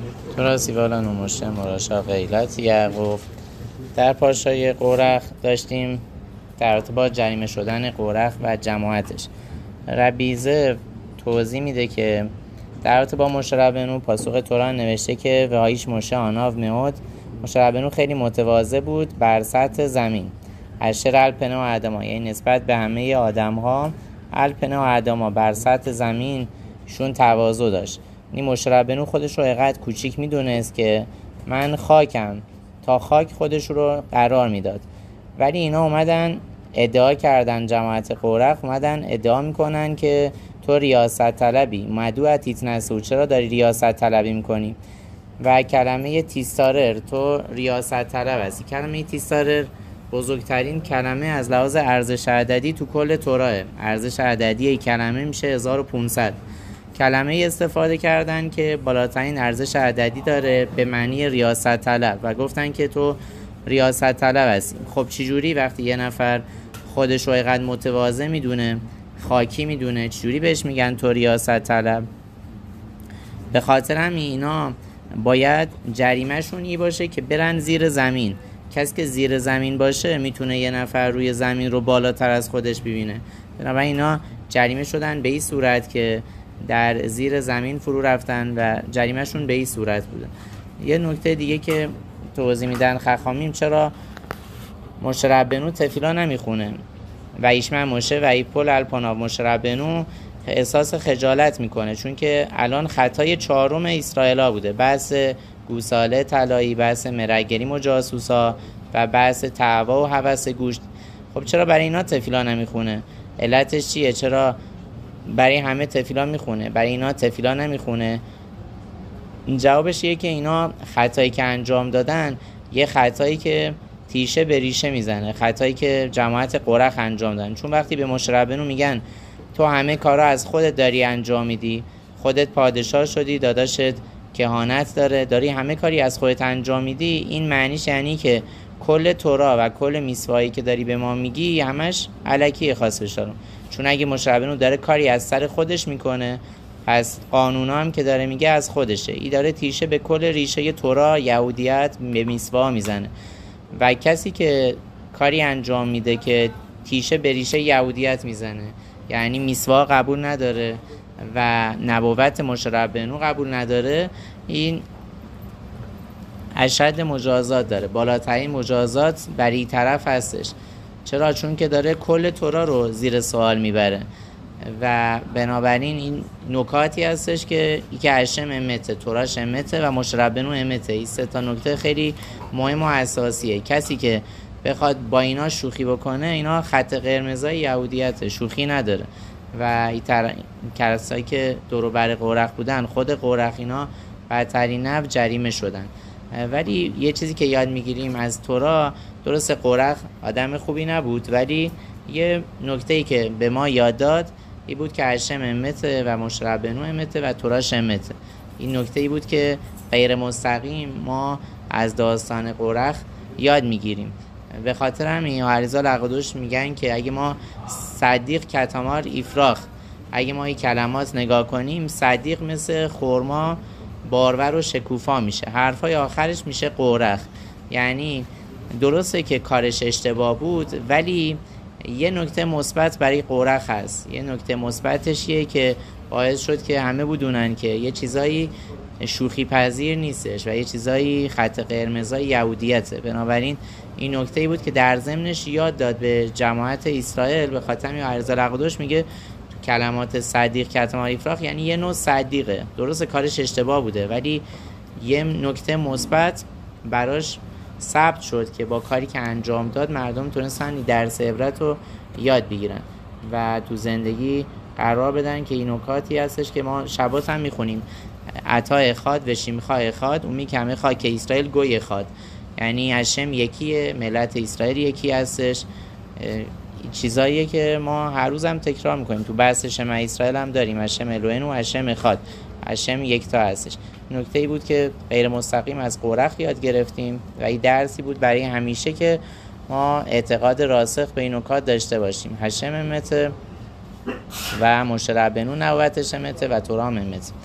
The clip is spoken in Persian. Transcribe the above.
تو را سیوالان و مشه مراشا غیلت یعقوب. در پاشای قورخ داشتیم در ارتباط جریمه شدن قورخ و جماعتش. ربیزه توضیح میده که در ارتباط مشه ربنو پاسخ تورا نوشته که وهایش مشه آناو میود. مشه ربنو خیلی متواضع بود بر سطح زمین. اشر الپنه و آدما، یعنی نسبت به همه آدم ها الپنه و آدما بر سطح زمین شون تواضع داشت. این مشه ربنو خودش رو اینقدر کوچیک میدونست که من خاکم، تا خاک خودش رو قرار میداد. ولی اینا اومدن ادعا کردن، جماعت قورخ اومدن ادعا میکنن که تو ریاست طلبی، مدوع تیتنسو، چرا داری ریاست طلبی میکنی؟ و کلمه تیستارر، تو ریاست طلب هستی. کلمه تیستارر بزرگترین کلمه از لحاظ ارزش عددی تو کل توراه. ارزش عددی این کلمه میشه 1500. کلمه استفاده کردن که بالاترین ارزش عددی داره به معنی ریاست طلب و گفتن که تو ریاست طلب هستی. خب چجوری وقتی یه نفر خودش رو اینقدر متواضع میدونه، خاکی میدونه، چجوری بهش میگن تو ریاست طلب؟ به خاطر همین اینا باید جریمهشون این باشه که برن زیر زمین. کسی که زیر زمین باشه میتونه یه نفر روی زمین رو بالاتر از خودش ببینه. بنابراین اینا جریمه شدن به این صورت که در زیر زمین فرو رفتن و جریمهشون به این صورت بوده. یه نکته دیگه که توضیح میدن خخامیم، چرا مشه ربنو تفیلا نمیخونه و ایشمن مشه و ایپول الپانا. مشه ربنو احساس خجالت میکنه چون که الان خطای 4 اسرائیلا بوده، بحث گوساله طلایی، بحث مرگریم و جاسوسا و بحث تعوا و هوس گوشت. خب چرا برای اینا تفیلا نمیخونه؟ علتش چیه؟ چرا برای همه تفیلا میخونه، برای اینا تفیلا نمیخونه؟ جوابش اینه که اینا خطایی که انجام دادن یه خطایی که تیشه به ریشه میزنه، خطایی که جماعت قورخ انجام دادن. چون وقتی به مشه ربنو میگن تو همه کارا از خودت داری انجام میدی، خودت پادشاه شدی، داداشت کهانت داره، داری همه کاری از خودت انجام میدی، این معنیش یعنی که کل تورا و کل میسوایی که داری به ما میگی همش الکی خاص بشه. چون اگه مشه ربنو داره کاری از سر خودش میکنه، پس قانونا هم که داره میگه از خودشه. ای داره تیشه به کل ریشه تورا، یهودیت، به میسوا میزنه. و کسی که کاری انجام میده که تیشه به ریشه یهودیت میزنه، یعنی میسوا قبول نداره و نبوت مشه ربنو قبول نداره، این اشد مجازات داره، بالاترین مجازات برای طرف هستش. چرا؟ چون که داره کل تورا رو زیر سوال میبره و بنابراین این نکاتی هستش که هشم امته، توراش امته و مشه ربنو امته. این 3 نکته خیلی مهم و اساسیه. کسی که بخواد با اینا شوخی بکنه، اینا خط قرمزای یهودیت، شوخی نداره. و این کسایی که دور و بر قورخ بودن، خود قورخ، اینا بدترین نوع جریمه شدن. ولی یه چیزی که یاد میگیریم از تورا، درست قورخ آدم خوبی نبود، ولی یه نکته‌ای که به ما یاد داد این بود که هشم امته و مشه ربنو امته و توراش امته. این نکته‌ای بود که غیر مستقیم ما از داستان قورخ یاد میگیریم. به خاطر همین هریزال عقدوش میگن که اگه ما صدیق کتمار ایفراخ، اگه ما این کلمات نگاه کنیم، صدیق مثل خرما بارور و شکوفا میشه، حرفای آخرش میشه قورخ. یعنی درسته که کارش اشتباه بود، ولی یه نکته مثبت برای قورخ هست. یه نکته مثبتش یه که باعث شد که همه بدونن که یه چیزایی شوخی پذیر نیستش و یه چیزایی خط قرمزای یهودیته. بنابراین این نکته‌ای بود که در ضمنش یاد داد به جماعت اسرائیل. به خاطر همین ارزال عقدوش میگه کلمات صدیق کتمار ایفراخ، یعنی یه نوع صدیقه، درست کارش اشتباه بوده ولی یه نکته مثبت براش ثبت شد که با کاری که انجام داد مردم تونستن درس عبرت رو یاد بگیرن و تو زندگی قرار بدن که این نکاتی هستش که ما شبات هم میخونیم. عطا اخاد و شیمخا اخاد، اون میکمه خواه که اسرائیل گوی اخاد، یعنی هشم یکیه، ملت اسرائیل یکی هستش. چیزاییه که ما هر روز هم تکرار میکنیم. تو بحث شمع اسرائیل هم داریم هشم الوهنو و هشم اخاد، هشم یکتا هستش. نکته‌ای بود که غیر مستقیم از قورخ یاد گرفتیم و این درسی بود برای همیشه که ما اعتقاد راسخ به این نکات داشته باشیم. هشم امته و مشه ربنو نبوتش امته و تورا امته.